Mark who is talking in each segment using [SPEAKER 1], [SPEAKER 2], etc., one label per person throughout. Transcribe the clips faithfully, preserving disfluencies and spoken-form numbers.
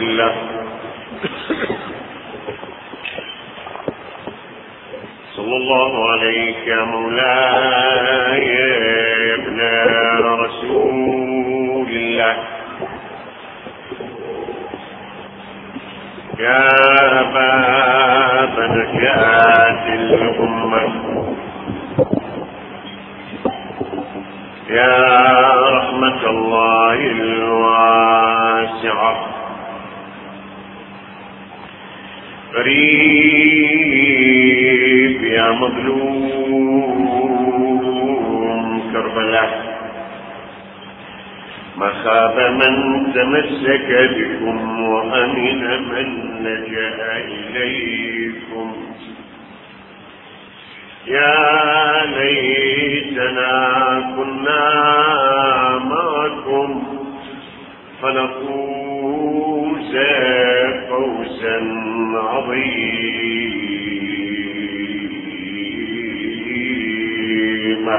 [SPEAKER 1] الله. صلى الله عليك يا مولاي يا ابن رسول الله، يا باب نجاة الأمة، يا رحمة الله الواسعة، قريب يا مظلوم كربلاء، ما خاب من تمسك بكم وأمن من لجأ إليكم. يا ليتنا كنا معكم فنفوز فوزا عظيما.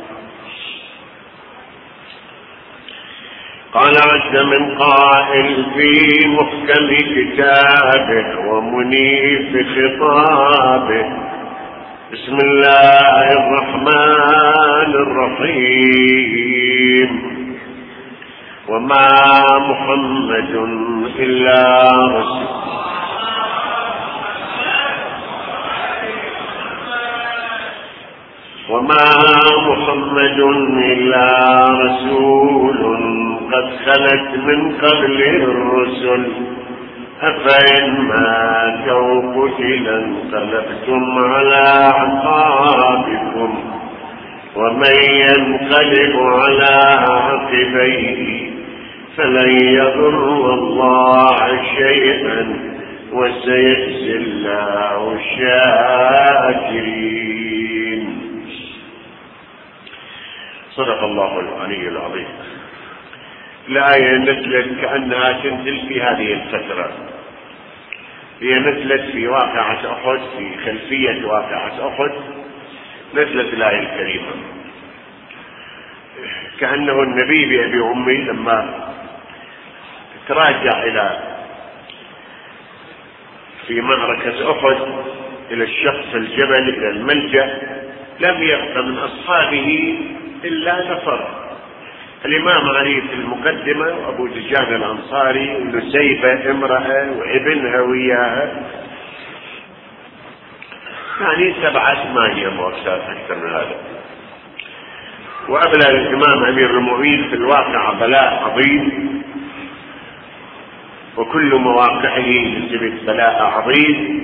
[SPEAKER 1] قال عز من قائل في محكم كتابه ومنيف خطابه: بسم الله الرحمن الرحيم، وما محمد إلا رسول وما محمد إلا رسول قد خلت من قبله الرسل، أفإن ماتوا قتلا انقلبتم على أعقابكم، ومن ينقلب على عقبيه فلن يضر الله شيئا وسيجزي الله الشاكرين. صدق الله العلي العظيم. الآية نزلت كأنها تنزل في هذه الفترة، هي نزلت في واقعة أحد، في خلفية واقعة أحد نزلت الآية الكريمة، كأنه النبي بأبي أمي لما تراجع إلى في معركة أحد إلى الشخص الجبل إلى الملجأ لم يبق من أصحابه إلا نفر: الإمام علي في المقدمة، وأبو دجان الأنصاري، ونسيبة امرأة وابنها وياها، يعني سبعة ثمانية مؤسسات أكثر من هذا. وأبلى الإمام أمير المؤمنين في الواقع بلاء عظيم، وكل مواقعه نسبت بلاء عظيم.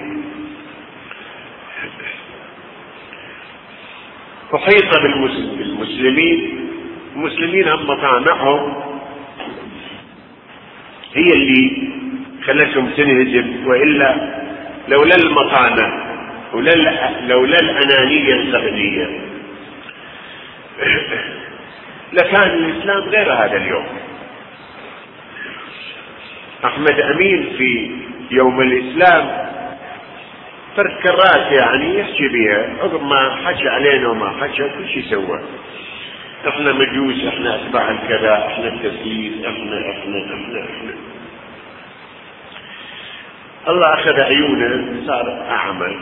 [SPEAKER 1] أحيط بالمسلمين، المسلمين هم مطامعهم هي اللي خلتهم تنهزم، وإلا لولا المطامع لولا الأنانية القبلية لكان الإسلام غير هذا اليوم. أحمد أمين في يوم الإسلام فرق كرات يعني يحكي بها، عقب ما حكى علينا وما حكى كل شيء سوى: احنا مجوس، احنا اتباع الكذا، احنا التسليس، احنا احنا احنا احنا الله اخذ عيونه صار اعمى.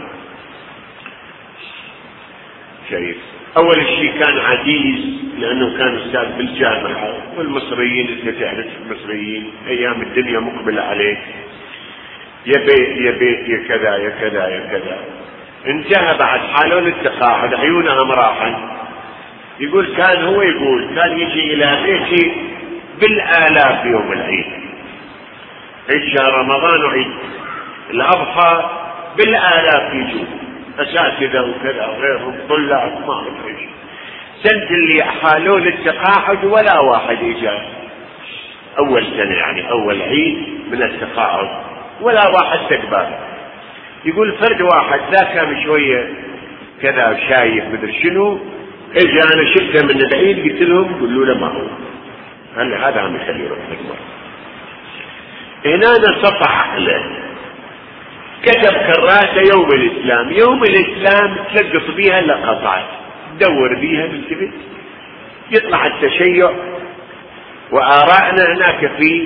[SPEAKER 1] شايف؟ اول شيء كان عزيز لانه كان استاذ بالجامعه، والمصريين انت تعرف المصريين ايام الدنيا مقبله عليه، يبي يبي يا كذا يا كذا يا كذا. انتهى بعد حاله للتقاعد، عيونها مراحا. يقول كان هو يقول كان يجي الى بيتي بالالاف يوم العيد، عيد شهر رمضان وعيد الاضحى بالالاف يجوا اساتذه وكذا وغيرهم طلاب ما اعرف ايش. سنه اللي حالوا للتقاعد ولا واحد اجى اول سنه، يعني اول عيد من التقاعد ولا واحد تقبل. يقول فرد واحد ذا كان شويه كذا شايف مدري شنو، اجي انا شفته من بعيد قلت لهم قولوا له ما هو هلا هذا عم يخليه يروح نقبل. هنا سطح عقله، كتب كراته يوم الاسلام، يوم الاسلام تلقط بيها لقطات، تدور بيها بالكبت، يطلع التشيع وآرائنا هناك في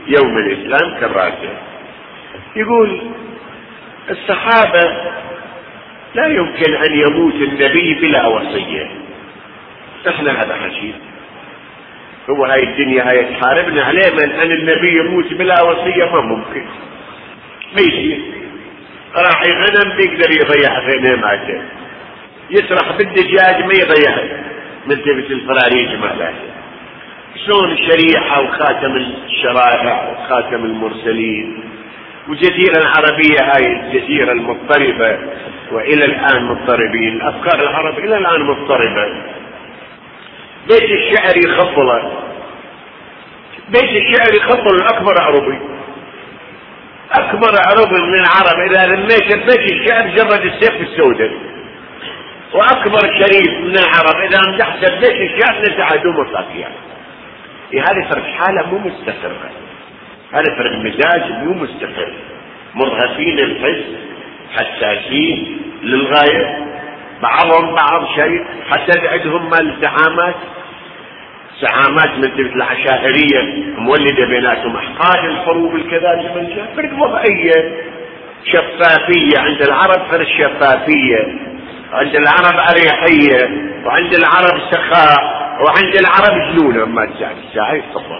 [SPEAKER 1] يوم الإسلام كراسة. يقول الصحابة لا يمكن أن يموت النبي بلا وصية. احنا هذا حكي، هو هاي الدنيا هاي تحاربنا عليه من أن النبي يموت بلا وصية، ما ممكن، ما يصير. راعي غنم بيقدر يضيع غنماته، يسرح بالدجاج ما يضيع من تبت الفراريج ماله. شلون الشريعة وخاتم الشرائع وخاتم المرسلين والجزيرة العربية هاي الجزيرة المضطربة، وإلى الآن مضطربين، أفكار العرب إلى الآن مضطربة. بيت الشعر يخبله، بيت الشعر يخبل الأكبر عربي، أكبر عربي من العرب إذا لميت بيت الشعر جرد السيف السوداء، وأكبر شريف من العرب إذا امتحت بيت الشعر نتعدوا مطاقيا. هذا فرق حالة مو مستقرة، هذا فرق مزاج مو مستقر، مرهفين الحس، حساسين للغاية، بعضهم بعض شيء، حتى عندهم مال الزعامات، زعامات من تلك العشائرية مولدة بيناتهم أحقاد الحروب الكذا، فرق وضعية شفافية. عند العرب فرق شفافية، عند العرب أريحية، وعند العرب سخاء، وعند العرب جنون. أما الساعة الساعة تفضل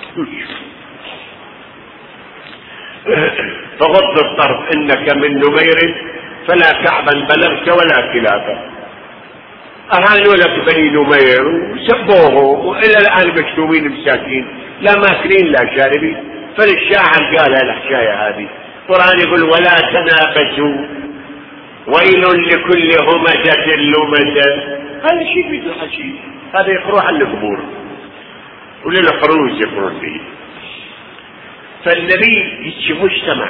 [SPEAKER 1] فغض الطرف إنك من نمير فلا كعبا بلغت ولا كلابا. أهانوا لك بني نمير وسبوهم وإلى الآن مكتومين مساكين، لا ماكلين لا شاربين. فالشاعر قال الحكاية هذه، القرآن يقول ولا تنابزوا ويل لكل همزة لمزة. هذا شيء مثل الحكي، هذا يقروه على القبور وللحروز يقرون فيه. فالنبي يجي مجتمع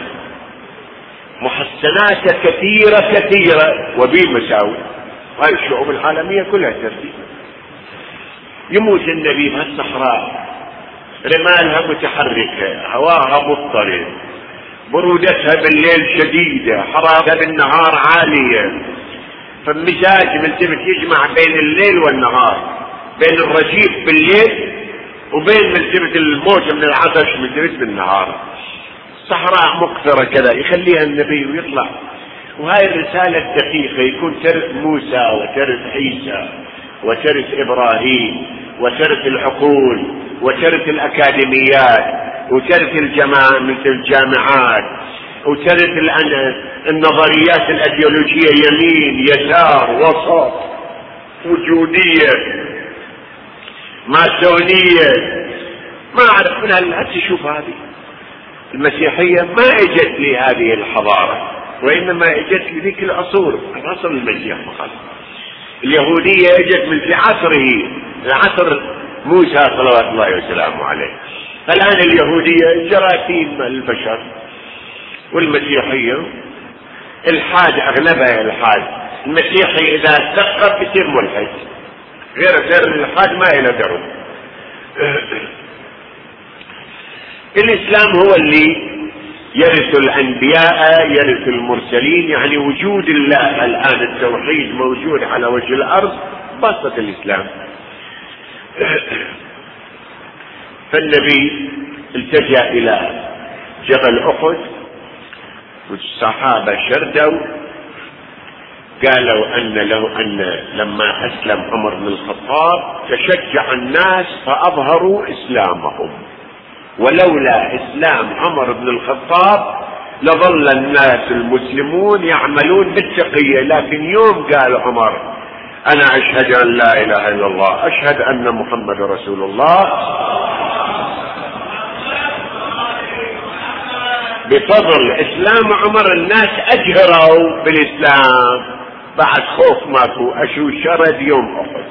[SPEAKER 1] محسنات كثيرة كثيرة وبيه مساوي، هاي الشعوب العالمية كلها ترتيب. يموت النبي بهالصحراء، رمالها متحركة، هواها مضطرب، برودتها بالليل شديدة، حرارتها بالنهار عالية. فالمزاج من تبت يجمع بين الليل والنهار، بين الرجيف بالليل وبين من تبت الموت من العطش من تبت بالنهار. صحراء مقفرة كذا يخليها النبي ويطلع. وهاي الرسالة الدقيقة يكون ترث موسى وترث عيسى وترث إبراهيم وترث العقول وترث الأكاديميات وترث الجماعة مثل الجامعات وترث النظريات الأيديولوجية، يمين يسار وسط وجودية ماسونية، ما أعرف منها لا تشوف. هذه المسيحية ما اجت لهذه الحضارة، وإنما اجت لذيك العصور، عصر المسيح فقط. اليهودية اجت من في عصره، عصر موسى صلوات الله وسلامه عليه. الآن اليهودية جراثيم البشر، والمسيحية الحاد أغلبها الحاد. المسيحي إذا ثقف يصير ملحد، غير غير الحاد ما إلى درب. الإسلام هو اللي يرث الأنبياء يرث المرسلين، يعني وجود الله الآن التوحيد موجود على وجه الأرض بسط الإسلام. فالنبي التجأ إلى جبل أحد والصحابة شردوا، قالوا أن له أن لما أسلم عمر بن الخطاب تشجع الناس فأظهروا إسلامهم، ولولا إسلام عمر بن الخطاب لظل الناس المسلمون يعملون بالتقية. لكن يوم قال عمر أنا أشهد أن لا إله إلا الله، أشهد أن محمد رسول الله، بفضل إسلام عمر الناس أجهروا بالإسلام، بعد خوف ماكو، أشو شرد يوم أحد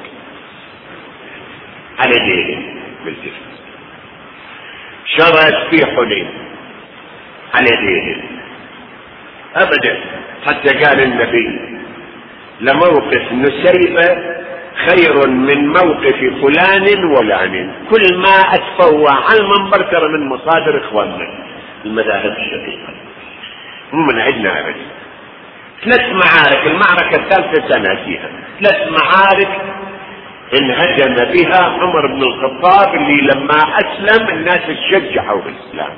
[SPEAKER 1] على دينهم بالجسم، شرد في حنين على دينهم أبدا. حتى قال النبي لموقف نسيبة خير من موقف فلان ولان. كل ما أتفوى على المنبر ترى من مصادر إخواننا المذاهب الشقيقة، مو من عندنا أبدا. ثلاث معارك، المعركة الثالثة سنة فيها ثلاث معارك انهدم بها عمر بن الخطاب اللي لما اسلم الناس تشجعوا بالاسلام.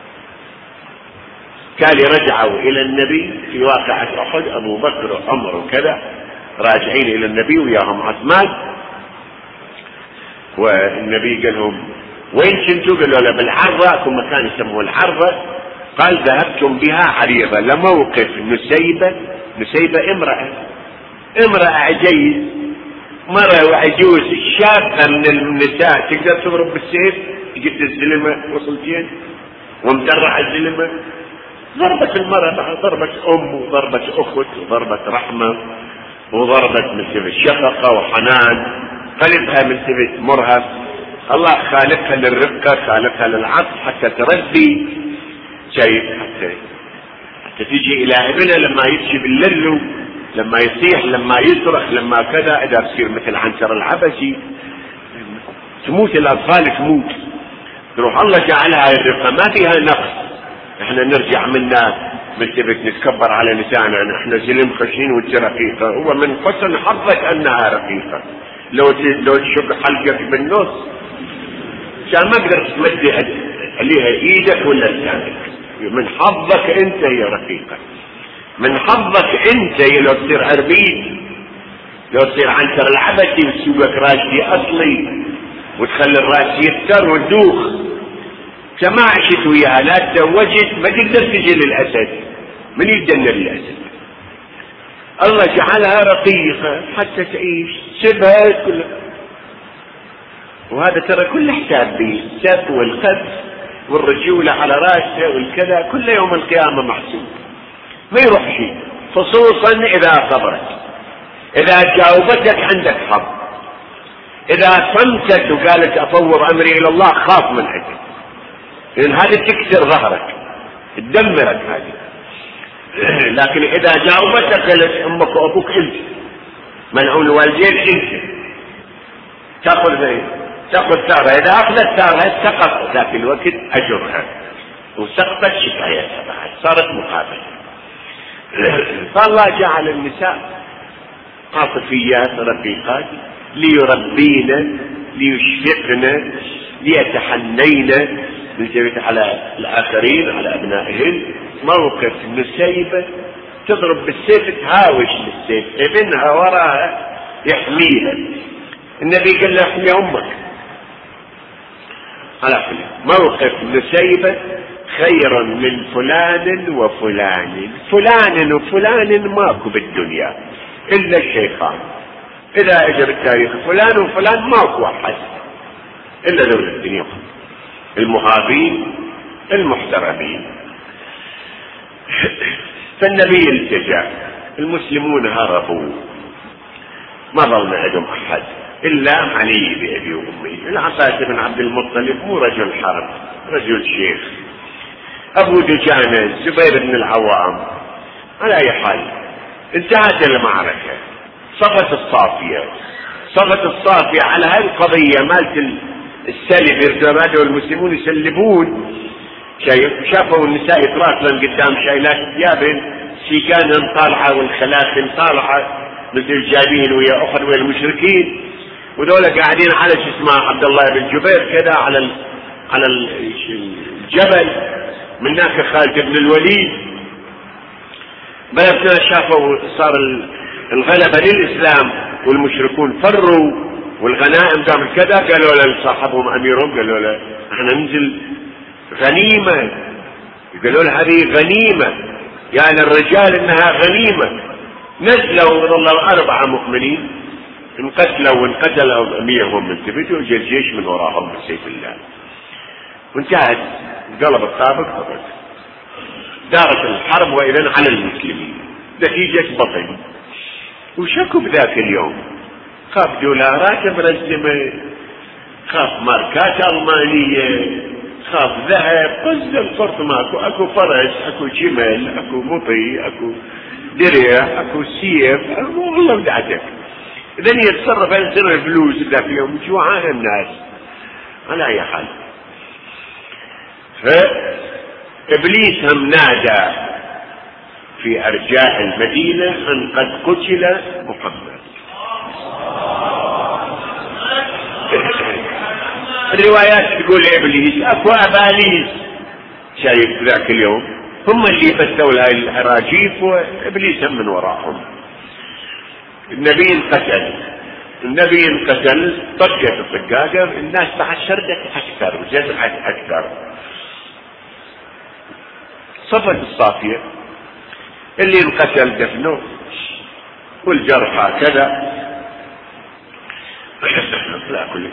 [SPEAKER 1] كان رجعوا الى النبي في واقعة احد، ابو بكر وعمر وكذا راجعين الى النبي وياهم عثمان، والنبي قال لهم وين كنتوا؟ قالوا له بالعرضة، اكو مكان يسموه العرضة. قال ذهبتم بها عريضة لموقف نسيبة. نسيبة امرأة امرأة عجيز، مرة وعجوز شابة من النساء تقدر تضرب بالسيف، جبت الزلمة وصلتين ومدرع الزلمة، ضربت المرأة، ضربت أم وضربت أخت وضربت رحمة وضربت من سبب شفقة وحنان، قلبها من سبب مرهف. الله خالقها للرقة، خالقها للعطف حتى تربي شيء، حتى حتى تيجي إلى ابنها لما يمشي بالليل، لما يصيح، لما يصرخ، لما كذا، إذا تصير مثل عنتر العبسي تموت الأطفال، تموت تروح. الله جعلها الرقة ما فيها نقص. احنا نرجع منا بنتبت نتكبر على لساننا، احنا زلم خشين وانت رقيقة. هو من حسن حظك انها رقيقة. لو لو تشق حلقك بالنص عشان ما قدرت تمد عليها ايدك ولا لسانك. من حظك انت هي رقيقة، من حظك انت لو تصير عربيد، لو تصير عنتر العبسي وتسوقك راشدي اصلي وتخلي الراس يفتر وتدوخ. كما عشت وياها لا تزوجت ما تقدر تجي للاسد، من يتجنب الاسد. الله جعلها رقيقة حتى تعيش، سبها كلها. وهذا ترى كل حساب به، السب والخبث والرجولة على راسه والكذا كل يوم القيامة محسوب، ما يروح شيء. خصوصا اذا صبرت، اذا جاوبتك عندك حظ، اذا صمتت وقالت افوض امري الى الله خاف من عندك، لان هذه تكسر ظهرك تدمرك هذه. لكن اذا جاوبتك قالت امك وابوك انت، منعون الوالدين انت، تاخذ زي تاخذ ثارة. اذا اخذت ثارة سقط ذاك الوقت اجرها، وسقطت شكايتها بعد، صارت مقابلة. فالله جعل النساء عاطفيات رقيقات ليربين، ليشفقن، ليتحنين، للجبت على الآخرين، على أبنائهن. موقف نسيبة تضرب بالسيف، تهاوش بالسيف، ابنها وراها يحميها. النبي قال له احمي أمك. على كل موقف نسيبة خير من فلان وفلان. فلان وفلان ماكو بالدنيا إلا الشيخان. إذا أجى بالتاريخ فلان وفلان ماكو أحد إلا ذول الدنيا المهابين المحترمين. فالنبي التجا، المسلمون هربوا، ما ظل عندهم أحد إلا علي بأبي وأمي. العباس بن عبد المطلب مو رجل حرب، رجل شيخ. أبو دجانة، زبير بن العوام. على أي حال انتهت المعركة، صفت الصافية، صفت الصافية على هذه القضية مالت السلب. يرتبادوا المسلمون يسلبون شيء، شافوا النساء يتراكلن قدام شايلات ثيابهن، سيكانهن طالعة والخلاخل طالعة مثل جايبين ويا أخر ويا المشركين، وذولا قاعدين على شو اسمه عبد الله بن جبير كذا على ال على الجبل. من هناك خالد بن الوليد. بلغنا شافوا صار الغلبة للإسلام والمشركون فروا والغنائم قام كذا، قالوا لصاحبهم أميرهم قالوا له احنا ننزل غنيمة. قالوا له هذه غنيمة يعني الرجال انها غنيمة. نزلوا وظلوا أربعة مؤمنين، انقتلوا وانقتلوا أميرهم من ثبتوا، وجا الجيش من وراهم بسيف الله، وانتهت. قلب الطابق فقط، دارت الحرب وإذن على المسلمين، نتيجة بطل. وشكوا بذاك اليوم، خاف دولارات مرزمة، خاف ماركات ألمانية، خاف ذهب، قز الفرط ماكو، اكو فرس، اكو جمل، اكو مطي، اكو درع، اكو سيف، والله بدعتك. اذن يتصرف انسان الفلوس ذاك اليوم، جوعان الناس. على اي حال، فإبليس هم نادى في أرجاء المدينة أن قد قتل محمد. الروايات تقول إبليس، أكو أباليس شايف ذاك اليوم هم اللي يفتوا هاي الأراجيف وإبليس من وراهم. النبي انقتل، النبي انقتل، طقت الطقاقة، الناس بعد شردت أكثر وجزعت أكثر. صفت الصافية، اللي انقتل دفنوه والجرحى كذا. لا كل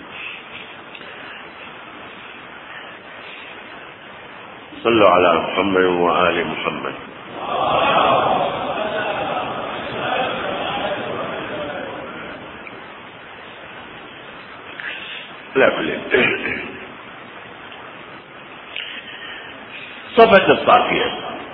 [SPEAKER 1] صلوا على محمد وآل محمد. لا كل صفت الصافية،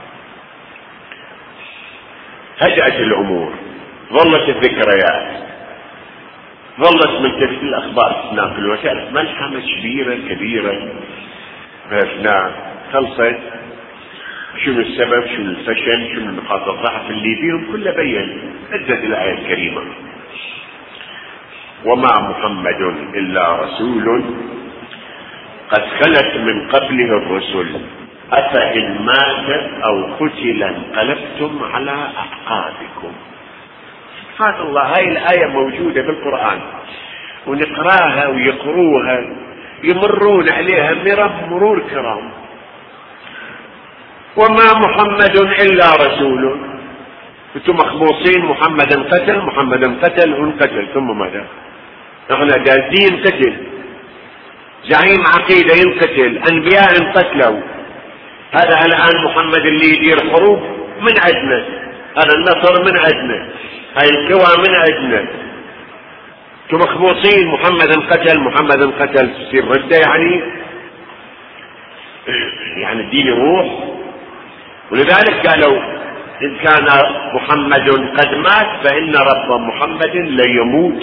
[SPEAKER 1] هدأت الأمور، ظلت الذكريات، ظلت من تلك الأخبار تناقل الوسائل ملحمة كبيرة كبيرة بأثناء خلصت. شنو السبب، شنو الفشل، شنو نقاط الضعف اللي فيهم، كله بين. نزلت الآية الكريمة: وما محمد إلا رسول قد خلت من قبله الرسل أفإن مات أو قتل انقلبتم على أعقابكم. سبحان الله، هاي الآية موجودة بالقرآن ونقراها ويقروها يمرون عليها مرور كرام. وما محمد إلا رسول، انتم مخبوصين، محمدا قتل، محمدا قتل وانقتل، ثم ماذا؟ احنا دازين قتل، زعيم عقيدة ينقتل، انبياء انقتلوا. هذا الان محمد اللي يدير حروب من عندنا، هذا النصر من عندنا، هاي القوى من عندنا. انتم مخبوصين، محمدا قتل، محمدا قتل، تصير ردة يعني يعني الدين يروح. ولذلك قالوا إن كان محمد قد مات فإن رب محمد ليموت.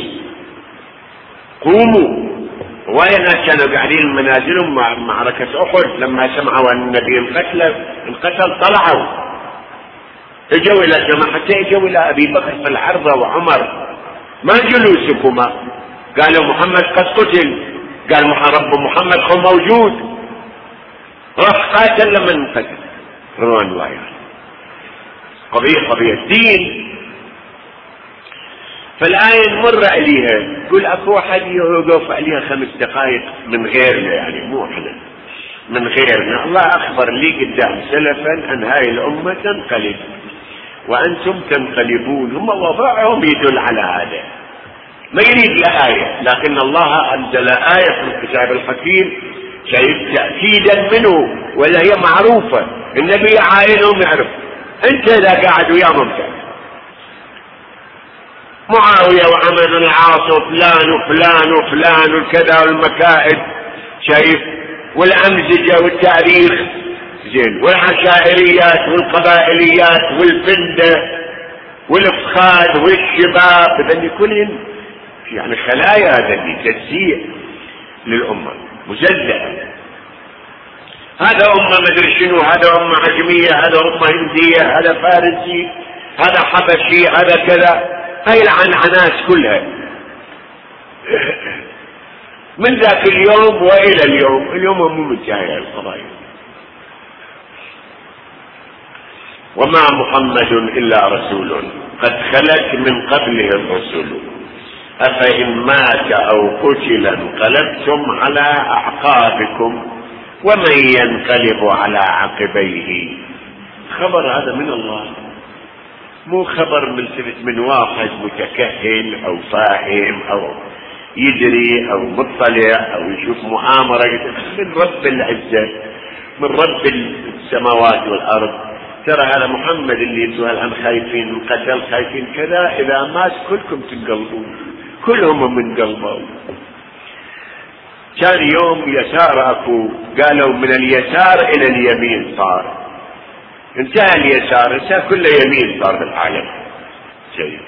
[SPEAKER 1] قوموا. وين كانوا قاعدين منازلهم مع معركة أحد، لما سمعوا أن النبي انقتل انقتل طلعوا اجوا إلى جماعة، حتى اجوا إلى أبي بكر في العرضة وعمر: ما جلوسكما؟ قالوا محمد قد قتل. قال رب محمد هو موجود، راح قاتل لمن انقتل. روان الله قضية قضية الدين. فالآية نمر عليها يقول أكو واحد يوقف عليها خمس دقائق من غيرنا، يعني مو احنا، من غيرنا. الله أخبر لي قدام سلفا أن هاي الأمة تنقلب وأنتم تنقلبون. هم وضعهم يدل على هذا، ما يريد لآية، لكن الله أنزل آية في الكتاب الحكيم شايف تأكيدا منه، ولا هي معروفة. النبي عاينهم يعرف. انت اذا قاعد وياهم معاوية وعمر بن العاص وفلان وفلان وفلان والكذا والمكائد شايف، والأمزجة والتاريخ زين، والعشائريات والقبائليات والفندة والافخاذ والشباب، ذني كلهم يعني خلايا، ذني تجزيع للأمة مجزأة. هذا أمة مدري شنو، هذا أمة عجمية، هذا أمة هندية، هذا فارسي، هذا حبشي، هذا كذا. هاي العنعنات كلها من ذاك اليوم وإلى اليوم. اليوم مو منتهية القضايا. وما محمد إلا رسول قد خلت من قبله الرسل أفإن مات أو قتل انقلبتم على أعقابكم ومن ينقلب على عقبيه. خبر هذا من الله، مو خبر من من واحد متكهن او فاهم او يدري او مطلع او يشوف مؤامرة، من رب العزة، من رب السماوات والارض. ترى هذا محمد اللي انتم الان خايفين من قتل، خايفين كذا، اذا مات كلكم تنقلبون، كلهم من قلبه. كان يوم يسار اكو، قالوا من اليسار الى اليمين صار، انتهى اليسار، انتهى كل يمين صار بالعالم شيء.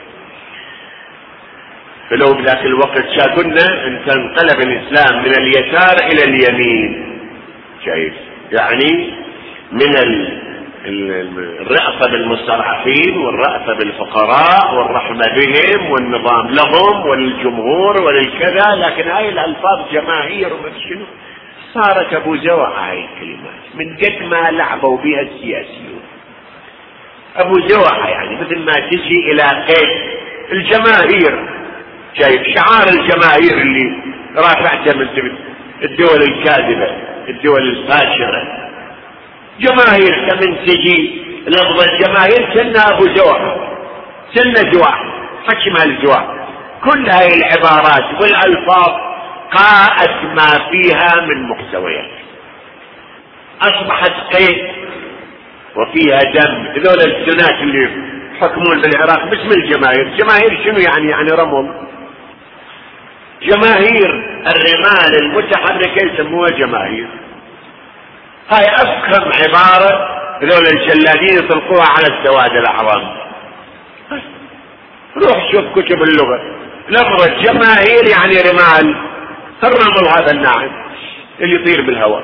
[SPEAKER 1] فلو بذاك الوقت شاكلنا ان انقلب الاسلام من اليسار الى اليمين، شايف يعني من الرأفة بالمستضعفين والرأفة بالفقراء والرحمة بهم والنظام لهم وللجمهور وللكذا، لكن هاي الألفاظ جماهير ومشنو صارت أبو زوعة. هاي الكلمات من قد ما لعبوا بها السياسيون أبو زوعة، يعني مثل ما تجي إلى قيد الجماهير، شايف شعار الجماهير اللي رافعته من الدول الكاذبة الدول الفاشرة، جماهير. كمن تجي لفظ الجماهير كنا أبو زوعة كنا زواح حكي مال زواح. كل هاي العبارات والألفاظ قاءت ما فيها من محتويات، أصبحت قيد وفيها دم. هذول السنات اللي يحكمون بالعراق باسم الجماهير، جماهير شنو يعني؟ يعني رمل. جماهير الرمال المتحركة يسموها جماهير. هاي أفخم عبارة هذول الجلادين يطلقوها على السواد الأعظم. روح شوف كتب اللغة، لفظ جماهير يعني رمال، الرمل هذا الناعم اللي يطير بالهواء،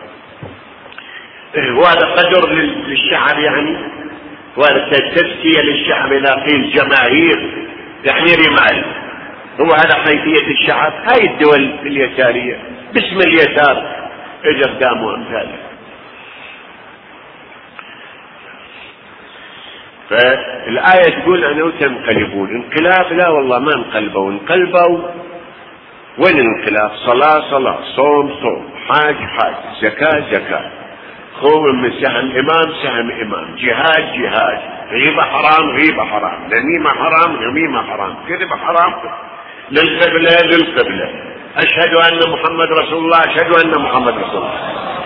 [SPEAKER 1] وهذا قدر للشعب يعني، وهذا تزكية للشعب إذا قيل جماهير يعني رمال. هو هذا حيثية الشعب. هاي الدول اليسارية باسم اليسار اجر داموا امثاله. فالآية تقول أنه تنقلبون. انقلاب؟ لا والله ما انقلبوا. انقلبوا وين الانقلاب؟ صلاة صلاة، صوم صوم، حاج حاج، زكاة زكاة، خوف من سهم إمام سهم إمام، جهاد جهاد، غيبة حرام غيبة حرام، نميمة حرام نميمة حرام، كذب حرام، للقبلة للقبلة، أشهد أن محمد رسول الله أشهد أن محمد رسول الله،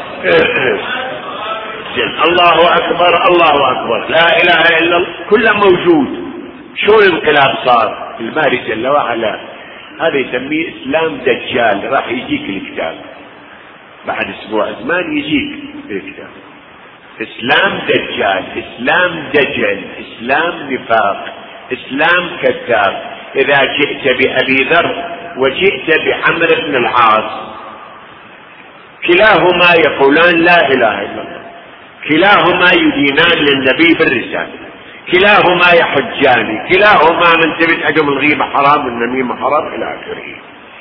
[SPEAKER 1] الله أكبر الله أكبر، لا إله إلا الله، كله موجود. شو الانقلاب صار؟ المالك جل وعلا هذا يسميه إسلام دجال. راح يجيك الكتاب بعد أسبوع زمان، يجيك الكتاب إسلام دجال، إسلام دجل، إسلام نفاق، إسلام كذاب. إذا جئت بأبي ذر وجئت بعمر بن العاص كلاهما يقولان لا إله إلا الله، كلاهما يدينان للنبي بالرسالة، كلاهما يحجان، كلاهما من تبت أجم الغيبة حرام والنميمة حرام إلى آخره.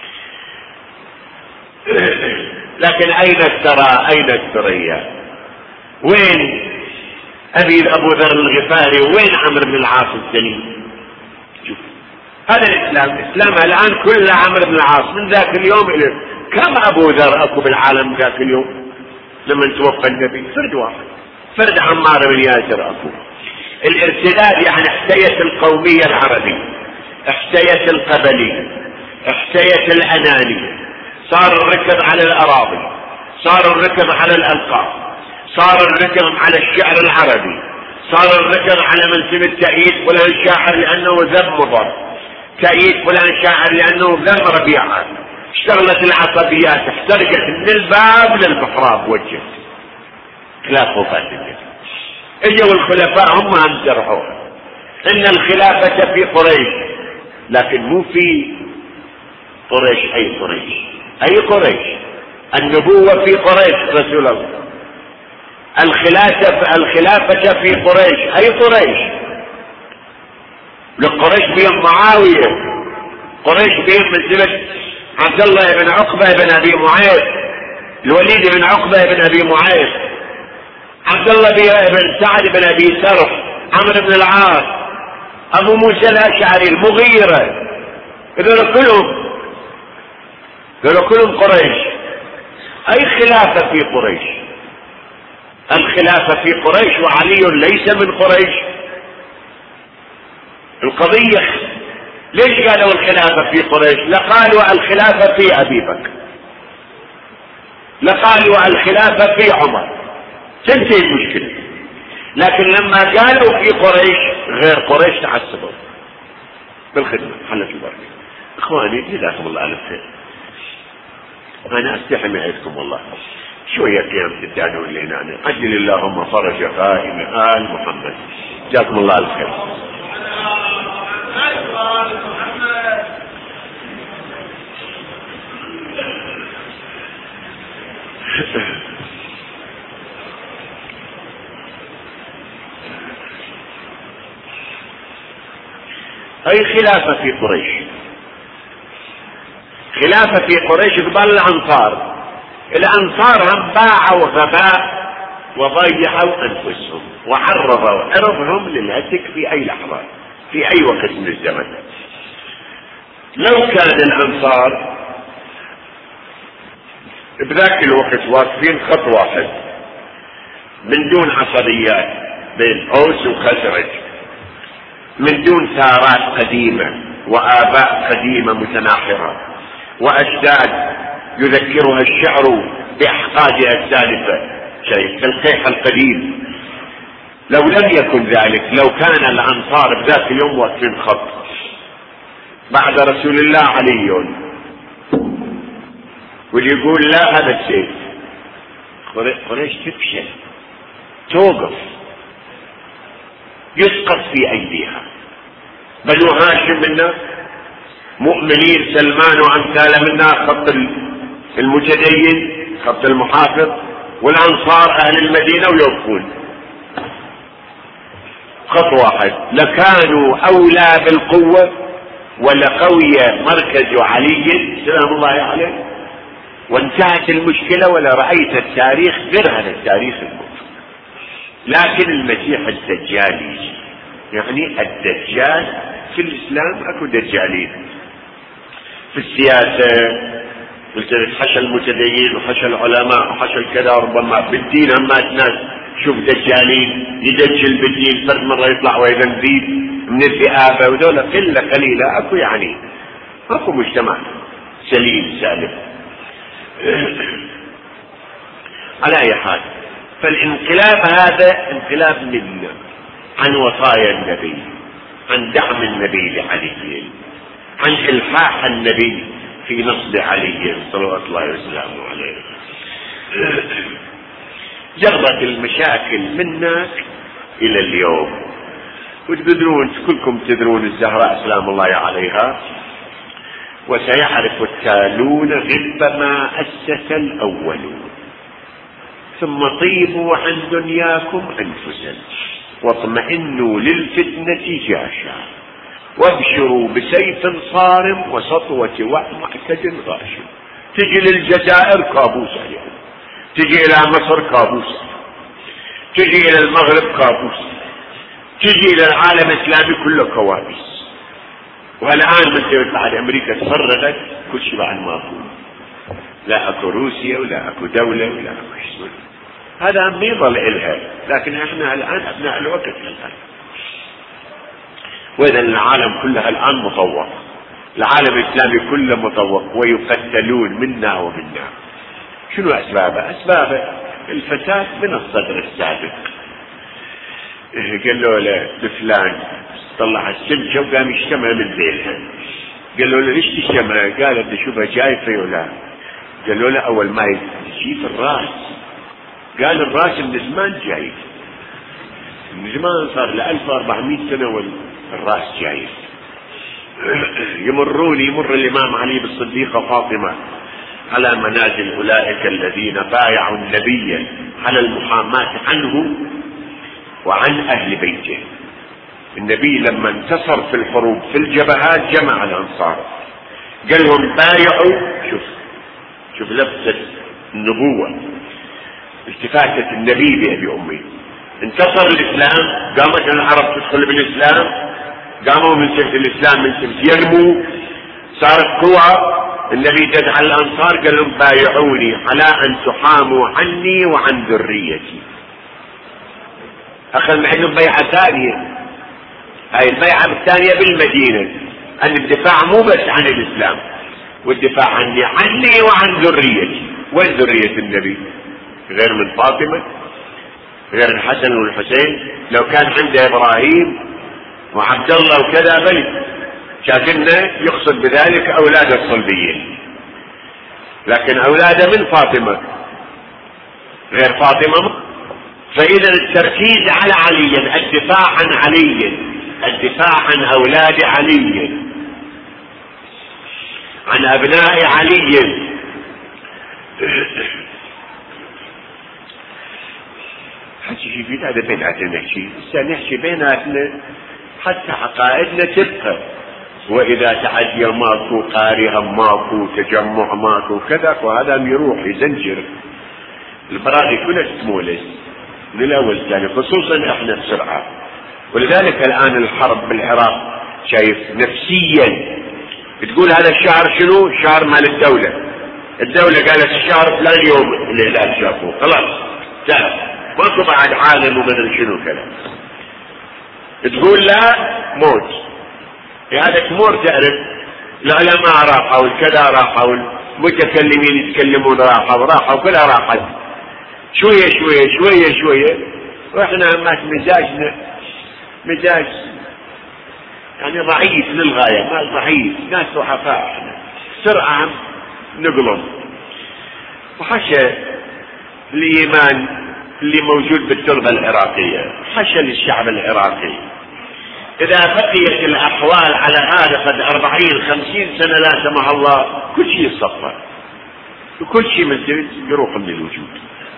[SPEAKER 1] لكن أين الثرى؟ أين الثريا؟ وين أبي أبو ذر الغفاري؟ وين عمرو بن العاص السليم؟ شوف هذا الإسلام. الإسلام الآن كل عمرو بن العاص من ذاك اليوم إلى كم أبو ذر أكو بالعالم ذاك اليوم لما توفى النبي؟ فرد واحد، فرد عمار بن ياسر أكو. الارتداد يعني احتيت القومية العربية، احتيت القبلية، احتيت الأنانية، صار الركب على الأراضي، صار الركب على الألقاب، صار الركب على الشعر العربي، صار الركب على منسب التأييد فلان شاعر لأنه ذم مضر، تأييد فلان شاعر لأنه ذم ربيعة. اشتغلت العصبيات، احترقت من الباب للبحراب وجهت خلاف وفاة. اجوا الخلفاء هم هم جرحوها ان الخلافة في قريش، لكن مو في قريش اي قريش، اي قريش؟ النبوة في قريش رسول الله، الخلافة الخلافة في قريش اي قريش؟ لقريش بهم معاوية، قريش بهم من زمن عبد الله بن عقبة بن ابي معيط، الوليد بن عقبة بن ابي معيط، عبد الله بن سعد بن ابي سرح، عمرو بن العاص، ابو موسى الاشعري، المغيرة، هذول كلهم هذول كلهم قريش. اي خلافة في قريش؟ الخلافة في قريش وعلي ليس من قريش. القضية ليش قالوا الخلافة في قريش؟ لقالوا الخلافة في ابي بكر، لقالوا الخلافة في عمر، تنتهي المشكلة. لكن لما قالوا في قريش غير قريش تعصبوا بالخدمة. حلت البركة. اخواني جزاكم الله الف خير، انا استحي معكم والله شوية قيام تدانون لنا. اجل اللهم فرج قائم آل محمد. جزاكم الله الف خير. هي خلافة في قريش، خلافة في قريش قبل الأنصار. الأنصار هم باعوا غباء وضيعوا أنفسهم وعرضوا عرضهم للهتك في أي لحظة في أي وقت من الزمن. لو كان الأنصار بذاك الوقت واقفين خط واحد من دون عصبيات بين أوس وخزرج، من دون ثارات قديمة وآباء قديمة متناحرة وأجداد يذكرها الشعر بأحقادها السالفة، شيء كالقيح القديم. لو لم يكن ذلك، لو كان الأنصار بذاك اليوم واقفين خط بعد رسول الله علي، واللي يقول لا هذا السيف، قريش تفشل، توقف، يسقط في أيديها. بنو هاشم منا مؤمنين، سلمان وأمثاله منا خط المتدين خط المحافظ، والأنصار أهل المدينة ويوقفون خط واحد. لكانوا أولى بالقوة ولقوي مركز علي سلام الله عليه، وانتهت المشكلة ولا رأيت التاريخ غير هذا التاريخ الموجود. لكن المسيح الدجال يجي، يعني الدجال في الإسلام أكو دجالين في السياسة، قلت حشى المتدين وحشى العلماء وحشى الكذا، ربما بالدين أما ناس شوف دجالين يدجل بالدين، فرد مرة يطلع وينزيد من الذئابة، ودولة قلة قليلة أكو، يعني أكو مجتمع سليم سالم. على أي حال، فالانقلاب هذا انقلاب منا عن وصايا النبي، عن دعم النبي لعلي، عن إلحاح النبي في نصب علي صلوات الله وسلامه عليه. جرت المشاكل منا إلى اليوم، وتقدرون كلكم تدرون الزهراء سلام الله عليها، وسيعرف التالون غب ما أسس الأولون، ثم طيبوا عن دنياكم أنفسا واطمئنوا للفتنة جاشا، وابشروا بسيف صارم وسطوة ومعتد غاشم. تجي للجزائر كابوس اليوم، تجي إلى مصر كابوس، تجي إلى المغرب كابوس، تجي إلى العالم الإسلامي كله كوابيس. والآن مثل بعد أمريكا تفرغت كل شيء بعد ما أقول، لا أكو روسيا ولا أكو دولة ولا أكو حزب، هذا ما يظل إلها، لكن إحنا الآن أبناء الوقت الآن. وإذا العالم كله الآن مطوق، العالم الإسلامي كله مطوق، ويقتلون منا ومنا. شنو أسبابه؟ أسبابه الفساد من الصدر السابق. قالوا له لفلان طلع السمكة وقام يشتمها من ذيلها، قالوا له ليش تشتمها؟ قال بدي اشوفها جايفة ولا. قالوا له أول ما يجيب الرأس، قال الرأس من زمان جايف، من زمان صار له ألف وأربعمائة سنة والرأس جايف. يمرون يمر الإمام علي بالصديقة فاطمة على منازل أولئك الذين بايعوا النبي على المحاماة عنه وعن أهل بيته. النبي لما انتصر في الحروب في الجبهات جمع الأنصار، قال لهم بايعوا. شوف شوف لبسة النبوة، التفاتة النبي بأبي أمي. انتصر الإسلام، قامت العرب تدخل بالإسلام، قاموا من سيف الإسلام من سيف ينمو، صارت قوة. النبي دعا على الأنصار قال لهم بايعوني على أن تحاموا عني وعن ذريتي. أخذ معهم بيعة ثانية، هاي البيعة الثانية بالمدينة، أن الدفاع مو بس عن الإسلام، والدفاع عني عني وعن ذريتي. وين ذرية النبي؟ غير من فاطمة، غير الحسن والحسين. لو كان عنده إبراهيم وعبد الله وكذا بل كافرنا يقصد بذلك أولاد الصلبيين، لكن أولاده من فاطمة غير فاطمة. فإذا التركيز على علي، الدفاع عن علي، الدفاع عن أولاد علي، عن أبناء علي. حكي في هذا بيناتنا، نحكي نحكي بيناتنا حتى عقائدنا تبقى. واذا تعدي ماكو قارئة ماكو تجمع ماكو كذا، وهذا يروح يزنجر البراغي كلها تمولس من الاول الثاني، خصوصا احنا بسرعة. ولذلك الان الحرب بالعراق شايف نفسيا بتقول هذا الشهر شنو؟ شهر مال الدولة. الدولة قالت الشهر فلان يوم الهلال شافوه، خلاص تعرف ماكو بعد عالم ومدري شنو كلام. تقول لا موت، هذا تمور تعرف العلماء راحوا والكذا راحوا والمتكلمين يتكلمون راحوا راحوا كلها راحت شوية شوية شوية شوية، واحنا ما مزاجنا مزاج يعني ضعيف للغاية، ما ضعيف، ناس ضعفاء احنا سرعة نقلم. وحشى الإيمان اللي موجود بالتربة العراقية، حشى للشعب العراقي. إذا بقيت الأحوال على هذا قد أربعين خمسين سنة لا سمح الله كل شيء يصفر وكل شيء من يروح من الوجود.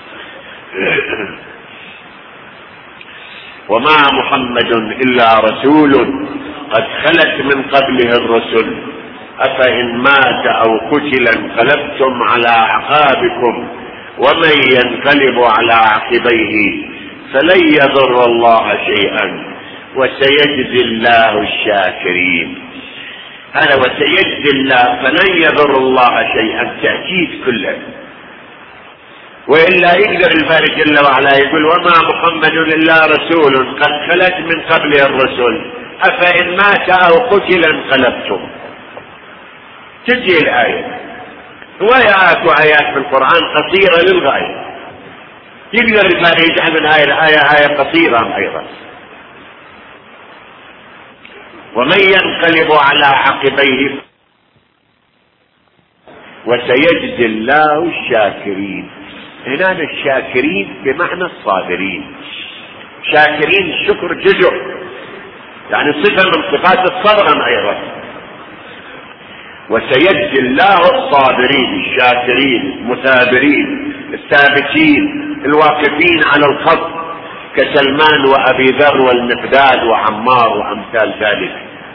[SPEAKER 1] وما محمد إلا رسول قد خلت من قبله الرسل أفإن مات أو قتل انقلبتم على أعقابكم ومن ينقلب على عقبيه فلن يضر الله شيئا وسيجزي الله الشاكرين. هذا وسيجزي الله، فلن يضر الله شيئا تأكيد كله. وإلا يقدر الباري جل وعلا يقول وما محمد إلا رسول قد خلت من قبله الرسل أفإن مات أو قتل انقلبتم. تجي الآية وآيات وآيات في القرآن قصيرة للغاية، يقدر الباري يجعل من آية الآية آية قصيرة أيضا. ومن ينقلب على عقبيه وسيجزي الله الشاكرين. هنا الشاكرين بمعنى الصابرين. شاكرين الشكر جزء يعني صفة من صفات الصبر أيضا. وسيجزي الله الصابرين الشاكرين المثابرين الثابتين الواقفين على الخط كسلمان وأبي ذر والمقداد وعمار وأمثال ذلك.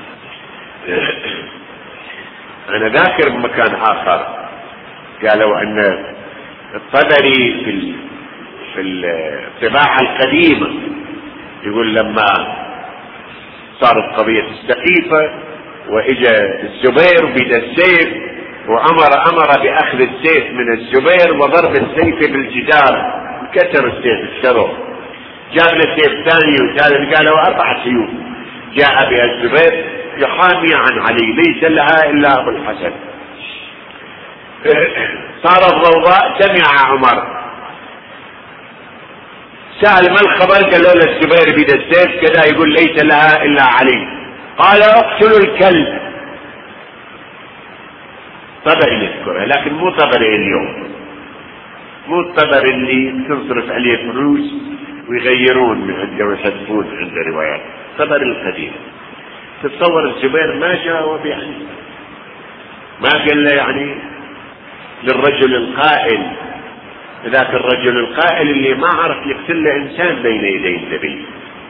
[SPEAKER 1] أنا ذاكر بمكان آخر قالوا أن الطبري في في الطباعة القديمة يقول لما صارت قضية السقيفة وإجا الزبير بيد السيف وأمر أمر بأخذ السيف من الزبير وضرب السيف بالجدار، كسر السيف الشرف، جاب له سيف ثاني وثالث، قالوا أربع سيوف جاء بها الزبير يحامي عن علي ليس لها إلا أبو الحسن. صار الضوضاء، سمع عمر سأل ما الخبر؟ قال له الزبير بيد السيف كذا، يقول ليس لها إلا علي. قال اقتلوا الكلب. طبري يذكرها لكن مو طبري اليوم، مو الطبري اللي تنصرف عليه فلوس ويغيرون من عنده ويحذفون عنده روايات. طبري القديم. تتصور الزبير ما جاوب يعني، ما قال له يعني للرجل القائل، ذاك الرجل القائل اللي ما عرف يقتل له انسان بين يدي النبي.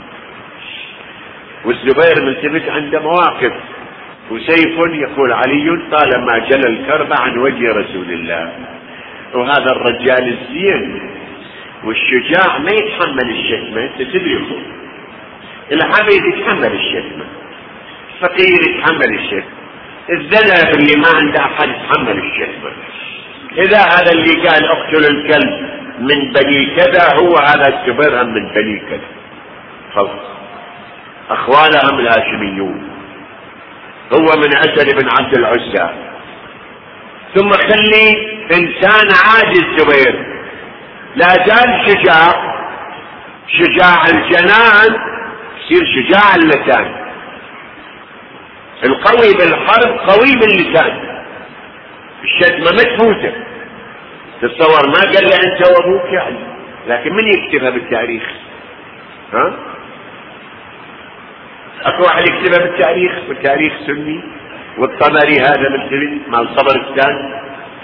[SPEAKER 1] والزبير ملتفت عنده مواقف وسيف يقول علي طالما جل الكرب عن وجه رسول الله. وهذا الرجال الزين والشجاع ما يتحمل الشتمة، انت تدري اخوه، العبيد يتحمل الشتمة، الفقير يتحمل الشتمة، الذنب اللي ما عنده احد يتحمل الشتمة. اذا هذا اللي قال اقتل الكلب من بني كذا هو هذا الزبير من بني كذا، خلص اخوانهم الهاشميون، هو من اسد بن عبد العزى. ثم خلي انسان عادي الزبير لا زال شجاع، شجاع الجنان يصير شجاع اللسان، القوي بالحرب قوي باللسان، الشتمة ما تفوته. تتصور ما قال له انت وابوك يعني، لكن من يكتبها بالتاريخ؟ ها اكو واحد يكتبها بالتاريخ، بالتاريخ سني. والطبري هذا مثل مال طبرستان،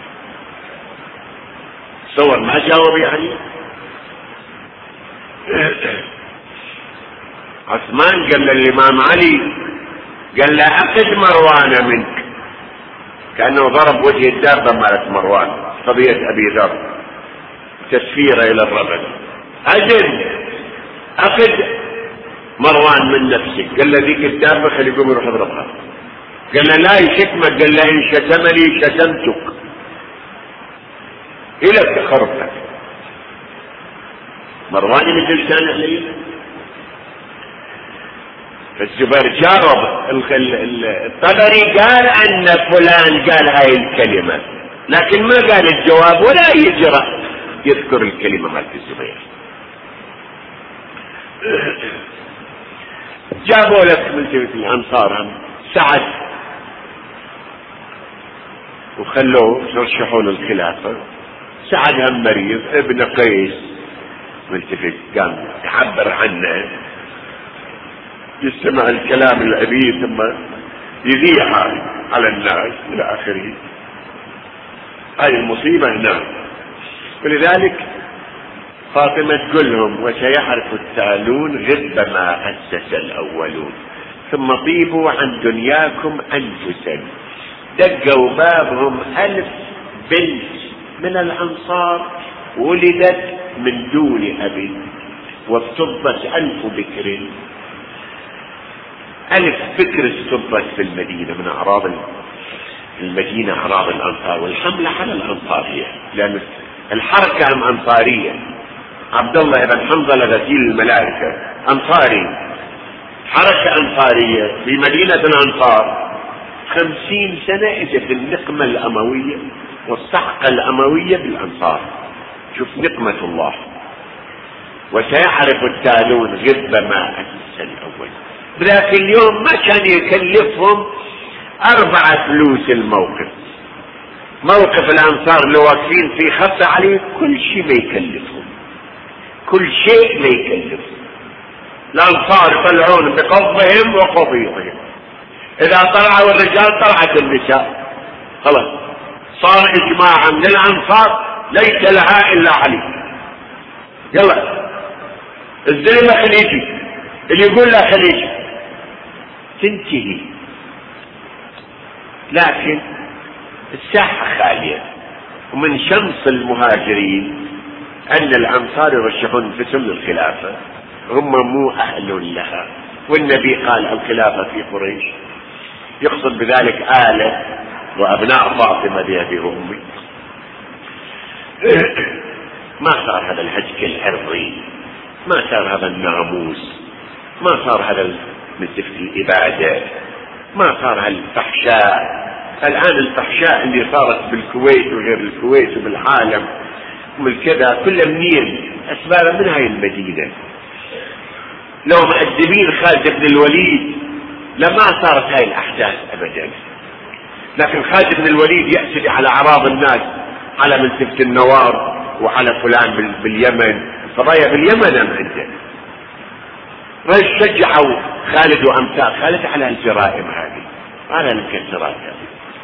[SPEAKER 1] تصور ما جاوب يعني. عثمان قال للامام علي قال له أخذ مروان منك، كأنه ضرب وجه الدابة مالت مروان، قضية أبي ذر تسفيره إلى الربد. أجل أخذ مروان من نفسك. قال له ذيك الدابة خلي يقوم يروح يضربها. قال له لا يشتمك. قال له إن شتمني شتمتك إلى تخرفك. مروان مثل كان عليه. فالزبير جارب. الطبري قال أن فلان قال هاي الكلمة، لكن ما قال الجواب ولا يجرأ يذكر الكلمة مالت الزبير. جابوا لك من الأنصار سعد وخلوه يرشحون الخلافة. سعد هم مريض، ابن قيس ملتفت قام يعبر عنه، يستمع الكلام الأبي ثم يذيعها على الناس إلى آخره. هاي المصيبة هنا. ولذلك فاطمة تقول لهم وسيعرف التالون غب ما أسس الأولون ثم طيبوا عن دنياكم أنفسا. دقوا بابهم ألف بنت من الأنصار ولدت من دون أب، وافتضت ألف بكر. ألف بكر استضت في المدينة من أعراض المدينة، أعراض الأنصار، والحملة على الأنصارية لأن الحركة أم أنصارية. عبد الله بن حنظلة غسيل الملائكة أنصاري، حركة أنصارية في مدينة الأنصار. خمسين سنة إجت النقمة الأموية والسحقة الأموية بالأنصار. شوف نقمة الله. وسيعرف التالون غب ما أسس الأول. ذاك اليوم ما كان يكلفهم أربعة فلوس الموقف. موقف الأنصار اللي واقفين فيه خط عليه كل شيء ما يكلفهم، كل شيء ما يكلفهم. الأنصار يطلعون بقضهم وقضيهم. إذا طلعوا الرجال طلعت النساء. خلاص صار إجماع من الأنصار ليس لها إلا علي. يلا الزلمة خليجي اللي يقول لا خليجي تنتهي. لكن الساحة خالية، ومن شمس المهاجرين أن الأنصار يرشحون انفسهم للخلافة، هم مو أهل لها. والنبي قال الخلافة في قريش، يقصد بذلك آله وأبناء فاطمة بأبي وأمي. ما صار هذا الهجك العرضي، ما صار هذا الناموس، ما صار هذا مثل الإبادة، ما صار هالفحشاء. الآن الفحشاء اللي صارت بالكويت وغير الكويت وبالعالم والكذا كله منين؟ أسبابها من هاي المدينة. لو مؤدبين خالد بن الوليد لما صارت هاي الأحداث أبدا. لكن خالد بن الوليد يأسد على أعراض الناس، على منسفة النوار وعلى فلان باليمن، قضايا باليمن أم عنده. شجعوا خالد وأمثال خالد على الجرائم هذه، على المكسرات هذه.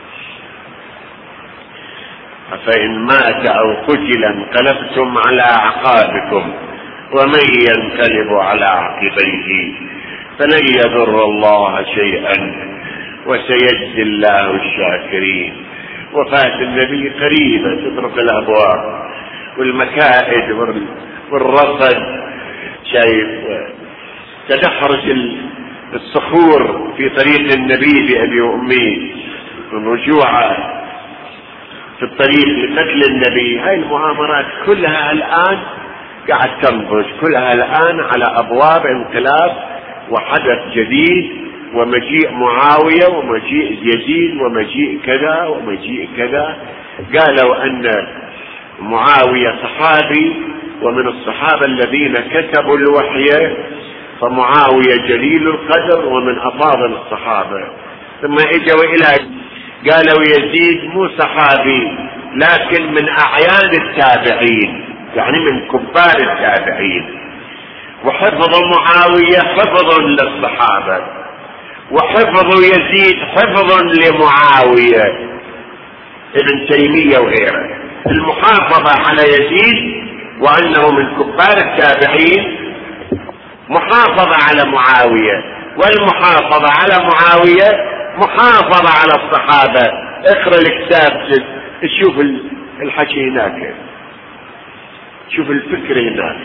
[SPEAKER 1] فإن مات أو قتل انقلبتم على أعقابكم ومن ينقلب على عقبيه فلن يضر الله شيئا وسيجزي الله الشاكرين. وفاة النبي قريبة تترك الأبواب والمكائد والرصد، شايف تدحرج الصخور في طريق النبي بأبي وأمي والرجوع في الطريق لقتل النبي. هاي المؤامرات كلها الآن قاعد تنضج، كلها الآن على أبواب انقلاب وحدث جديد، ومجيء معاوية ومجيء يزيد ومجيء كذا ومجيء كذا. قالوا أن معاوية صحابي ومن الصحابة الذين كتبوا الوحي، فمعاوية جليل القدر ومن أفاضل الصحابة. ثم اجوا إلى قالوا يزيد مو صحابي لكن من أعيان التابعين، يعني من كبار التابعين. وحفظ معاوية حفظ للصحابة، وحفظ يزيد حفظ لمعاوية. ابن تيمية وغيره المحافظة على يزيد وأنه من كبار التابعين، محافظة على معاوية والمحافظة على معاوية محافظة على الصحابة. اقرأ الكتاب تشوف الحكي هناك، شوف الفكر هناك.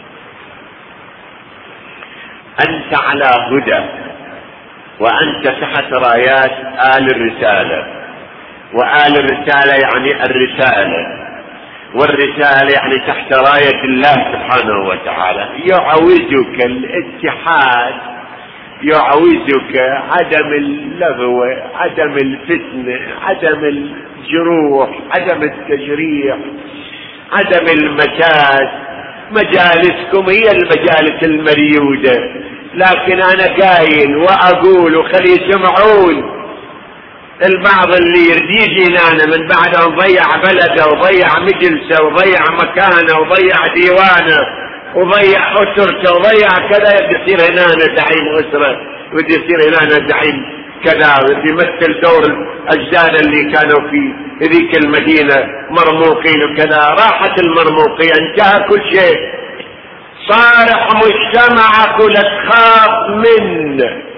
[SPEAKER 1] أنت على هدى وأنت تحت رايات آل الرسالة، وآل الرسالة يعني الرسالة، والرسالة يعني تحت راية الله سبحانه وتعالى. يعوزك الاتحاد، يعوزك عدم اللغو، عدم الفتنة، عدم الجروح، عدم التجريح، عدم المساس. مجالسكم هي المجالس المريودة، لكن أنا قايل وأقول وخلي يسمعون. البعض اللي يريد يجي هنا من بعد أن ضيع بلده وضيع مجلسه وضيع مكانه وضيع ديوانه وضيع أسرته وضيع كذا، يصير هنا زعيم أسرة، ودي يصير هنا زعيم كذا، ودي يمثل دور الأجداد اللي كانوا في ذيك المدينة مرموقين وكذا. راحت المرموقية، انتهى كل شيء، صالح مجتمعك ولا تخاف من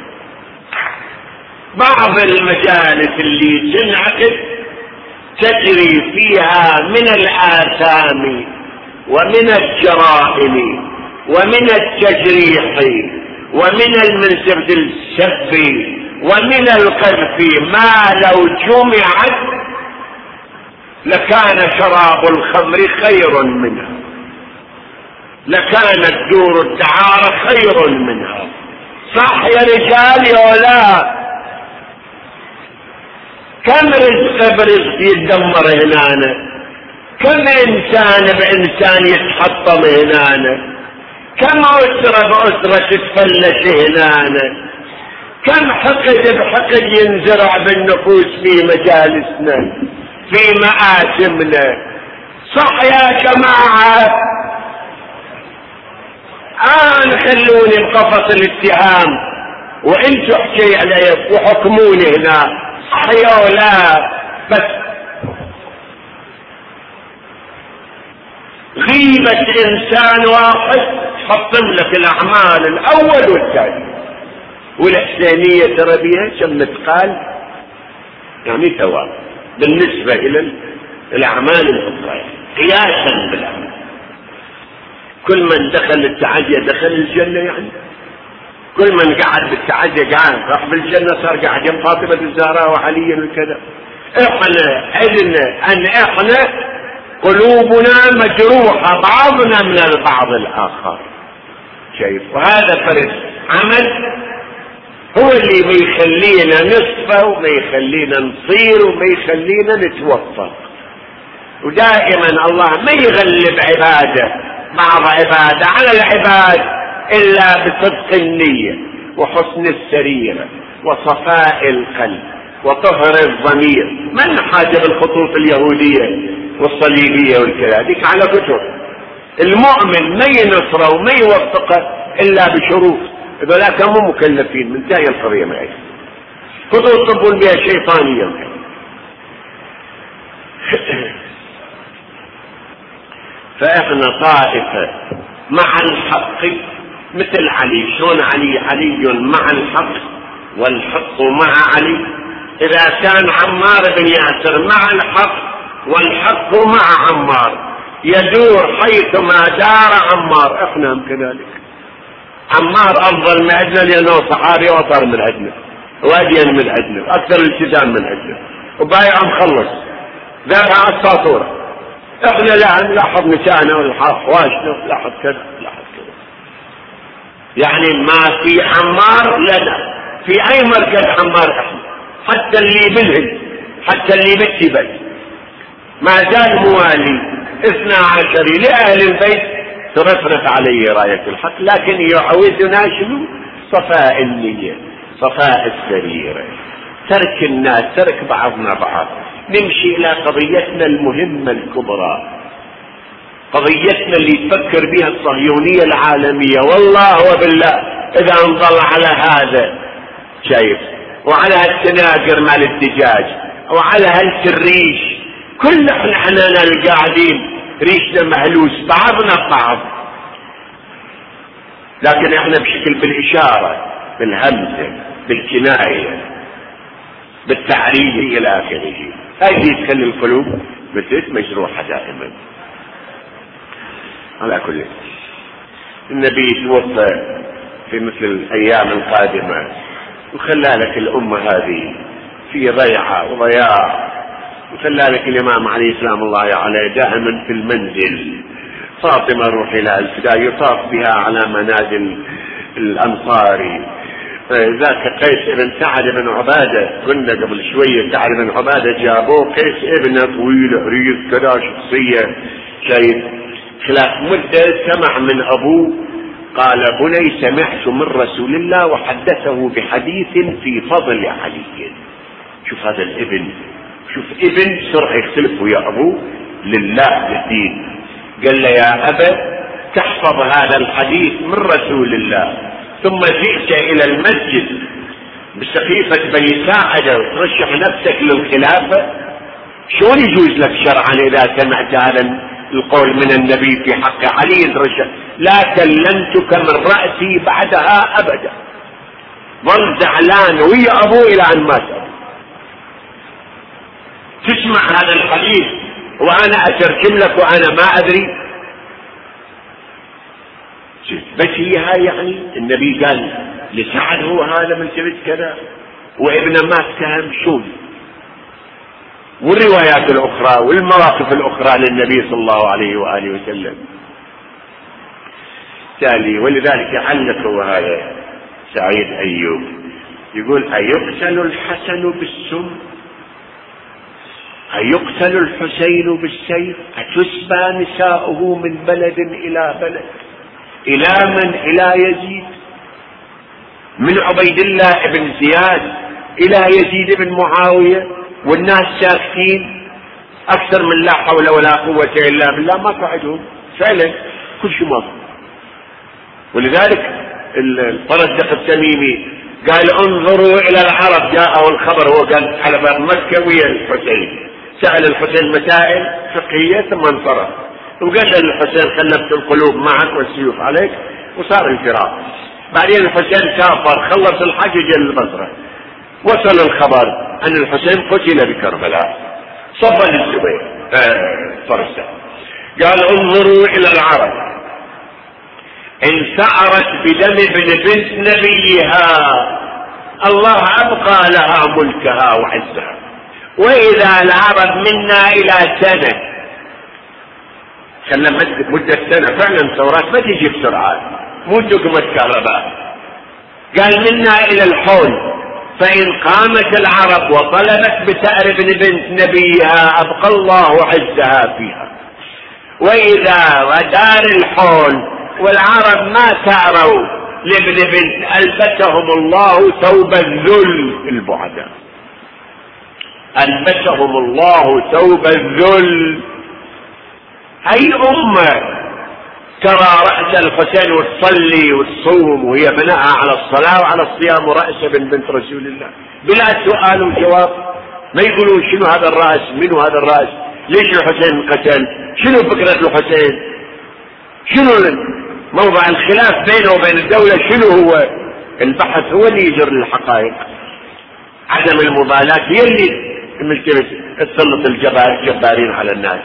[SPEAKER 1] بعض المجالس اللي تنعقد تجري فيها من الآثام ومن الجرائم ومن التجريح ومن المنسبة السب ومن القذف ما لو جمعت لكان شراب الخمر خير منها، لكانت دور الدعارة خير منها. صح يا رجال يا لا؟ كم رزق برزق يتدمر هنا، كم انسان بانسان يتحطم هنا، كم اسرة باسرة تتفلش هنا، كم حقد بحقد ينزرع بالنفوس في مجالسنا في مآتمنا. صح يا جماعة؟ آن خلوني بقفص الاتهام وانتوا احكي علي وحكموني هنا، صح يا ولا؟ بس غيبة انسان واحد تحطم لك الاعمال الاول والثاني، والاحسانية ترى بها كم تقال يعني ثواب بالنسبة الى الاعمال الاخرى قياسا بالاعمال. كل من دخل التعدية دخل الجنة، يعني كل من قعد بالتعدية قاعد راح بالجنة، صار قاعد يم فاطمة الزهراء وعليا وكذا. احنا علنا ان احنا قلوبنا مجروحة بعضنا من البعض الاخر، شايف؟ وهذا فرق عمل هو اللي بيخلينا نصفى وما يخلينا نصير وما يخلينا نتوفق. ودائما الله ما يغلب عباده بعض عباده على العباد الا بصدق النية وحسن السريرة وصفاء القلب وطهر الضمير. من حاجة بالخطوط اليهودية والصليبية والكذا ذيك على كتب. المؤمن ما ينصره وما يوفقه الا بشروط، ذولاك مو مكلفين، من تاي القضية معي خطوط تطبون بها شيطانية. فإحنا طائفة مع الحق مثل علي. شلون علي؟ علي مع الحق والحق مع علي. إذا كان عمار بن ياسر مع الحق والحق مع عمار يدور حيثما دار عمار، إحنا كذلك. عمار أفضل من عندنا لأنه صحابي وأطر من عندنا وأدين من عندنا وأكثر الالتزام من عندنا وبايع مخلص ذابها الساطورة. احنا لا نلاحظ نساءنا ونلاحظ خواشنا ونلاحظ كذا نلاحظ كذا. يعني ما في عمار لنا في اي مركز عمار احنا، حتى اللي بالهند حتى اللي بالتبت ما زال موالي اثنى عشر لأهل البيت ترفرف عليه راية الحق، لكن يعوزنا شنو؟ صفاء النية، صفاء السريرة، ترك الناس، ترك بعضنا بعض، نمشي الى قضيتنا المهمة الكبرى، قضيتنا اللي تفكر بها الصهيونية العالمية. والله وبالله اذا انظل على هذا شايف، وعلى هالسناقر مال الدجاج وعلى هالسريش، كل احنا احنا القاعدين ريشنا مهلوس بعضنا بعض، لكن احنا بشكل بالاشارة بالهمزة، بالكناية، بالتعريج إلى آخره. هذه تخلي القلوب مثل مجروحة دائما. على كل النبي توفى في مثل الأيام القادمة وخلالك الأمة هذه في ضيعة وضياع، وخلالك الإمام عليه سلام الله عليه دائما في المنزل. فاطمة روحي لها الفداء يطاف بها على منازل الأنصاري. ذاك قيس ابن سعد بن عبادة، كنا قبل شوية سعد بن عبادة جابوه، قيس ابن طويل عريض كذا شخصية شايف. خلاف مدة سمع من أبوه قال بني سمعت من رسول الله وحدثه بحديث في فضل علي. شوف هذا الابن، شوف ابن سرعة يختلف يا أبوه لله للدين. قال له يا أبا تحفظ هذا الحديث من رسول الله ثم جئت إلى المسجد بسقيفة بني ساعدة وترشح نفسك للخلافة، شلون يجوز لك شرعا إذا سمعت هذا القول من النبي في حق علي رشح؟ لا كلمتك من رأسي بعدها أبدا. ظل زعلان ويا أبوه إلى أن مات. تسمع هذا الحديث وأنا أترجم لك وأنا ما أدري. بس هي هاي يعني النبي قال لسعد هو هذا من سبت كذا وابنه ما اتهم شون. والروايات الأخرى والمواقف الأخرى للنبي صلى الله عليه وآله وسلم تالي. ولذلك علق هذا سعيد أيوب يقول أيقتل الحسن بالسم، أيقتل الحسين بالسيف، أتسبى نساؤه من بلد إلى بلد، إلى من؟ إلى يزيد، من عبيد الله بن زياد إلى يزيد بن معاوية، والناس ساكتين أكثر من لا حول ولا قوة إلا بالله، ما قعدهم فعلا كل شيء ماضي. ولذلك الفرزدق التميمي قال انظروا إلى العرب، جاءه الخبر هو كان على باب مكة ويا الحسين، سأل الحسين مسائل فقهية ثم انصرف وقال للحسين خلفت القلوب معك والسيوف عليك، وصار انفراق. بعدين الحسين سافر خلص الحج جاء البصرة، وصل الخبر أن الحسين قتل بكربلاء، صفى للزبير آه فرسه قال انظروا إلى العرب إن ثأرت بدم ابن بنت نبيها الله أبقى لها ملكها وعزها، وإذا العرب منا إلى سنة، خلنا مدة سنة فعلا ثورات ما تجي بسرعة مو دقمة كهرباء. قال منا إلى الحول فإن قامت العرب وطلبت بثأر ابن بنت نبيها أبقى الله عزها فيها، وإذا ودار الحول والعرب ما ثاروا لابن بنت ألبسهم الله ثوب الذل البعداء، ألبسهم الله ثوب الذل. أي أمة ترى رأس الحسين وتصلي وتصوم وهي بناءها على الصلاة وعلى الصيام ورأس ابن بنت رسول الله بلا سؤال وجواب؟ ما يقولون شنو هذا الرأس، منو هذا الرأس، ليش الحسين قتل، شنو فكرة الحسين، شنو موضع الخلاف بينه وبين الدولة، شنو هو البحث هو اللي يجر الحقائق. عدم المبالاة هي اللي تسلط الجبارين على الناس.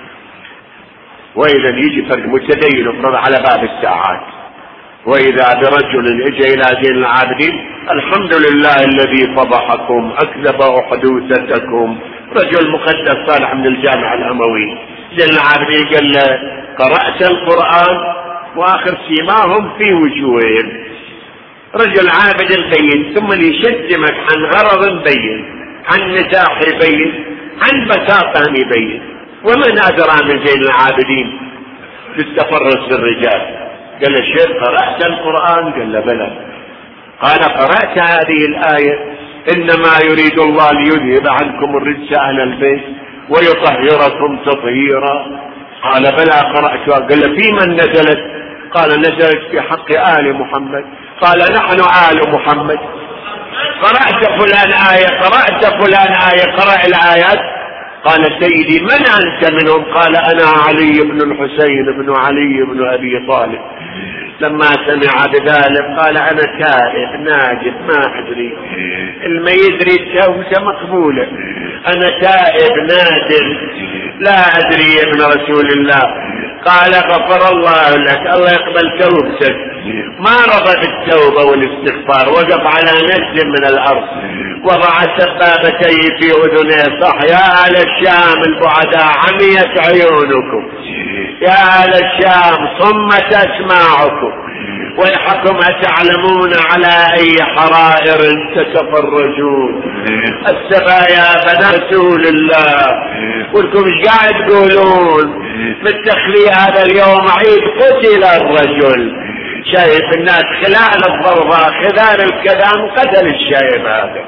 [SPEAKER 1] وإذا يجي فرق متدين افرض على باب الساعات، وإذا برجل اجى إلى زين العابدين الحمد لله الذي فضحكم أكذب أحدوثتكم، رجل مقدس صالح من الجامع الأموي زين العابدين قال له قرأت القرآن وآخر سيماهم في وجوههم، رجل عابد بين ثم يشدمك عن غرض بين، عن نزاح بين، عن بساطة بين، ومن أدرى من زين العابدين بالتفرس بالرجال؟ قال الشيخ قرأت القرآن؟ قال له بلى. قال قرأت هذه الآية إنما يريد الله ليذهب عنكم الرجس أهل البيت ويطهركم تطهيرا؟ قال بلى قرأتها. قال في من نزلت؟ قال نزلت في حق آل محمد. قال نحن آل محمد. قرأت فلان آية، قرأت فلان آية، قرأ الآيات. قال سيدي من أنت منهم؟ قال أنا علي بن الحسين بن علي بن أبي طالب. لما سمع بذلك قال أنا تائب ناجب ما أدري، الما يدري التوبة مقبولة، أنا تائب نادم لا أدري يا ابن رسول الله. قال غفر الله لك، الله يقبل توبتك. ما رضى بالتوبة والاستغفار، وقف على نجم من الأرض، وضع سبابتيه في أذنيه، صح يا أهل الشام البعداء عميت عيونكم، يا أهل الشام صمت أسماعكم، ويحكم أتعلمون على أي حرائر تتفرجون. السبايا بنات رسول الله، ولكم ايش قاعد تقولون؟ بالتخلية هذا اليوم عيد قتل الرجل، شايف الناس خلال الضربة خلال الكلام قتل الشايب هذا.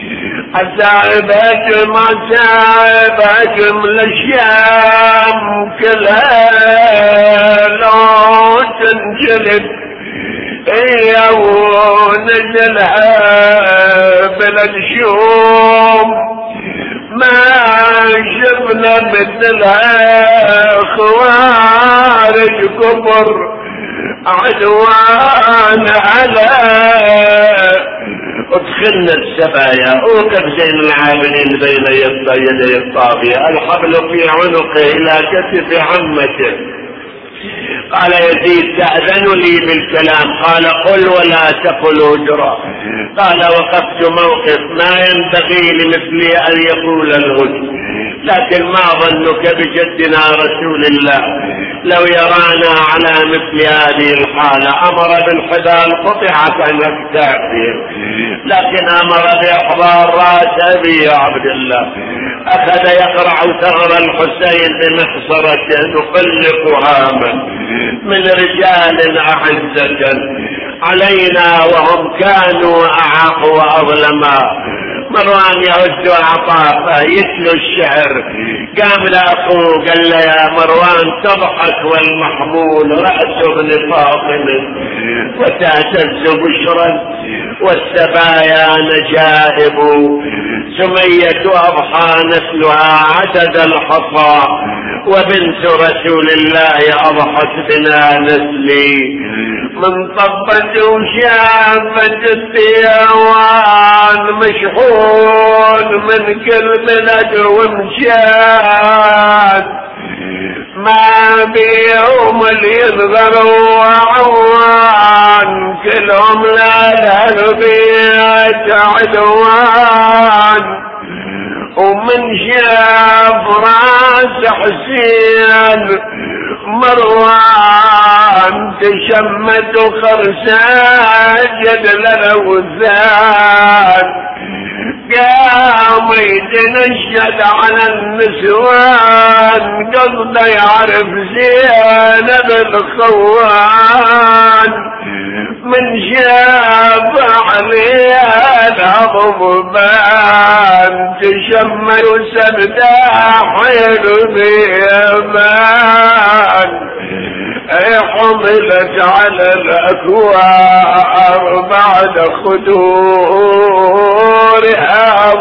[SPEAKER 1] عذابكم عذابكم الأشيام كلها لو تنجلب هي ونزلها بالشوم، ما شفنا مثلها خوارج كبر عدوان على. ادخلنا السبايا، اوقف زين العابدين بين يدي الطاغية، الحبل في عنقه الى كتف عمته. قال يزيد تأذن لي بالكلام، قال قل ولا تقل اجرا. قال وقفت موقف ما ينبغي لمثلي ان يقول الهجر، لكن ما ظنك بجدنا رسول الله لو يرانا على مثل هذه الحالة أمر بالحبال قطعت عن أكتافهم، لكن أمر بإحضار رأس أبي عبد الله، أخذ يقرع ثغر الحسين بمحصرة نقلق هاما من رجال أعزة علينا وهم كانوا أعاق وأظلما. مروان يعد عطافه يتلو الشعر، قام لأخوه قال له يا مروان تضحك والمحمول رأس ابن فاطمة وتهتز بشرا والسبايا نجائب، سمية أضحى نسلها عدد الحصى وبنت رسول الله أضحت بنا نسلي، من طبت وشافت الديوان مشحون من كل بلد ومشان، ما بيهم اللي يصغروا عوان كلهم لا البيت عدوان، ومن شاف راس حسين مروان تشمت خرسان جدل الوزان، قام يتنشد على النسوان قصده يعرف زينب الخوان، من شاف عليها الأضبان تشمل سبداح بيمان، حملت على الأكوار بعد خدورها،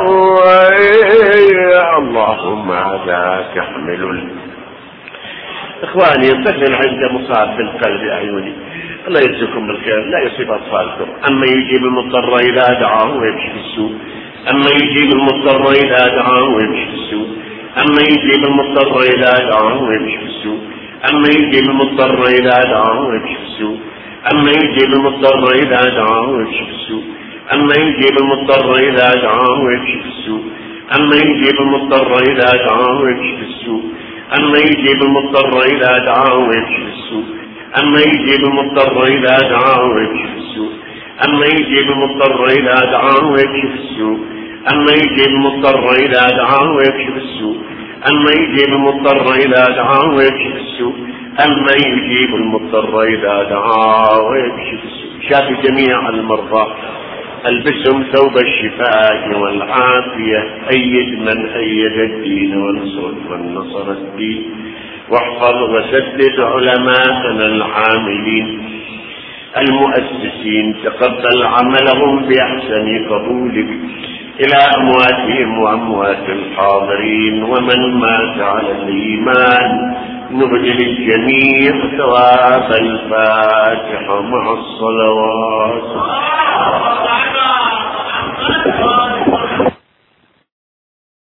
[SPEAKER 1] اللهم عذاك احمل. اخواني الطفل عنده مصاب في القلب اعيني، الله يجزيكم بالخير، لا يصيب اطفالكم. اما يجيب المضطر اذا دعاه ويمشي في السوق، اما يجيب المضطر اذا دعاه ويمشي في السوق، اما يجيب المضطر اذا دعاه ويمشي في السوق، اما يجيب المضطر اذا دعاه ويمشي في السوق، اما يجيب المضطر اذا دعاه ويمشي في السوق، اما يجيب المضطر اذا دعاه ويمشي في السوق، اما يجيب المضطر اذا دعاه ويمشي في السوق، اما يجيب المضطر اذا دعاه ويمشي في السوق، اما يجيب المضطر اذا دعاه ويمشي في السوق، اما يجيب المضطر اذا دعاه ويمشي في السوق، اما يجيب المضطر اذا دعاه ويمشي في السوق، اما يجيب المضطر اذا دعاه ويمشي في السوق، اما يجيب المضطر اذا دعاه ويمشي في السوق. شافي جميع المرضى، البسهم ثوب الشفاء والعافية، أيد من أيد الدين وانصر من نصر الدين، واحفظ وسدد علماءنا العاملين المؤسسين، تقبل عملهم بأحسن قبولك إلى أمواتهم وأموات الحاضرين، ومن مات على الإيمان نهدي للجميع ثواب الفاتحة مع الصلوات.